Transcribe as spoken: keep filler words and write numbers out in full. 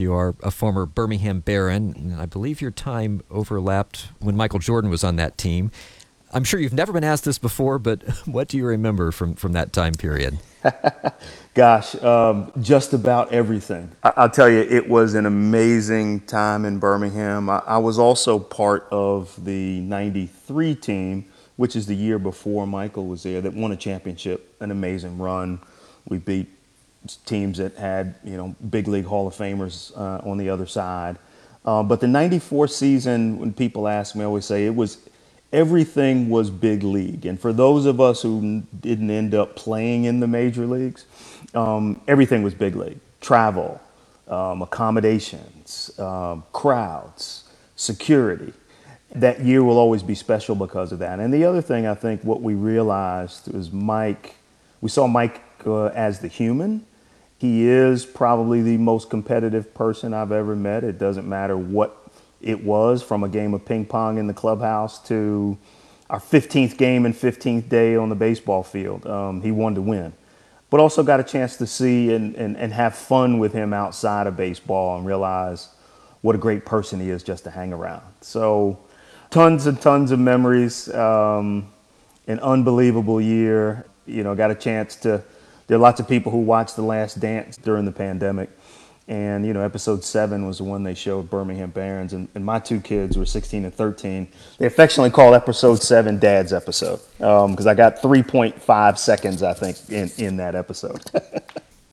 You are a former Birmingham Baron, and I believe your time overlapped when Michael Jordan was on that team. I'm sure you've never been asked this before, but what do you remember from, from that time period? Gosh, um, just about everything. I- I'll tell you, it was an amazing time in Birmingham. I, I was also part of the ninety-three team, which is the year before Michael was there, that won a championship, an amazing run. We beat teams that had, you know, big league Hall of Famers uh, on the other side. Uh, but the ninety-four season, when people ask me, I always say it was everything was big league. And for those of us who didn't end up playing in the major leagues, um, everything was big league. Travel, um, accommodations, um, crowds, security. That year will always be special because of that. And the other thing, I think what we realized was Mike, we saw Mike uh, as the human. He is probably the most competitive person I've ever met. It doesn't matter what it was, from a game of ping pong in the clubhouse to our fifteenth game and fifteenth day on the baseball field. Um, he wanted to win, but also got a chance to see and, and, and have fun with him outside of baseball and realize what a great person he is just to hang around. So tons and tons of memories, um, an unbelievable year. You know, got a chance to, there are lots of people who watched The Last Dance during the pandemic. And, you know, episode seven was the one they showed Birmingham Barons. And, and my two kids were sixteen and thirteen. They affectionately call episode seven Dad's episode because um, I got three point five seconds, I think, in, in that episode.